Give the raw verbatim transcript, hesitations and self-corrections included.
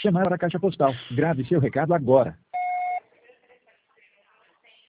Chamar para a caixa postal. Grave seu recado agora.